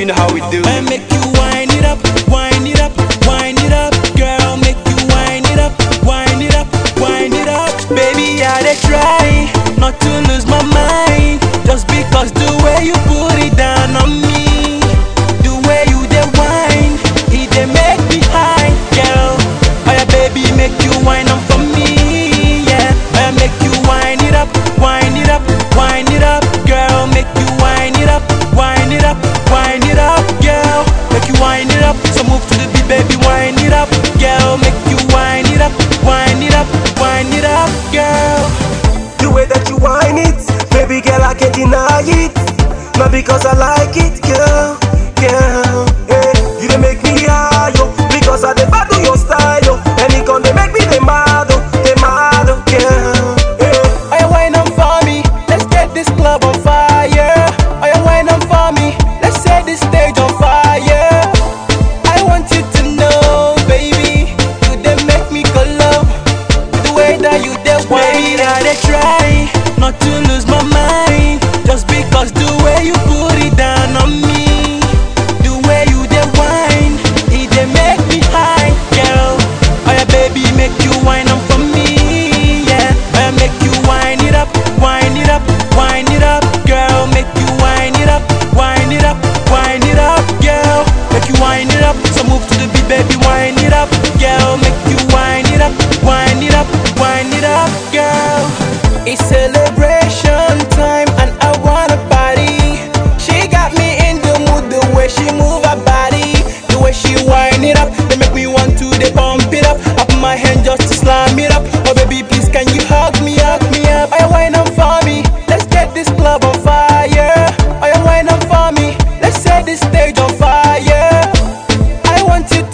You know how we do. I make you wind it up, wind it up, wind it up, girl. Make you wind it up, wind it up, wind it up. Baby, I dey try not to lose my mind, just because the way you put it down on me, the way you dey whine, it dey make me high, girl. Oh yeah, baby, make you whine on for me, yeah. Oh yeah, make you wind it up, wind it up, wind it up, girl. Make you wind it up, wind it up, wind it up, girl. Make you wind it up, so move to the beat, baby, wind it up, girl. Make you wind it up, wind it up, wind it up, girl. The way that you whine it, baby girl, I can't deny it. Not because I like it, girl, girl. Hey, you dey make me high, yo, because I dey battle your style, yo. And it gon' dey make me dey mad, oh, girl. Hey. Oh yeah, wine on for me, let's get this club on fire. Oh yeah, wine on for me, let's set this stage on fire. I want you to know, baby, you dey make me go low. The way that you dey whine, baby, I dey try not to lose my mind, just because the way you put it down on me, the way you dey whine, it dey make me high, girl. Oh yeah, baby, make you whine on for me, yeah. Oh yeah, make you wind it up, wind it up, wind it up, girl. Make you wind it up, wind it up, wind it up, girl. Make you wind it up, so move to the beat, baby, wind it up, girl. Make you wind it up, wind it up, wind it up, girl. It's celebration time and I wanna party. She got me in the mood, the way she move her body, the way she wind it up, they make me want to they pump it up. I put my hand just to slam it up. Oh baby, please can you hug me, hug me up? I wine on for me, let's get this club on fire. I wine on for me, let's set this stage on fire. I want you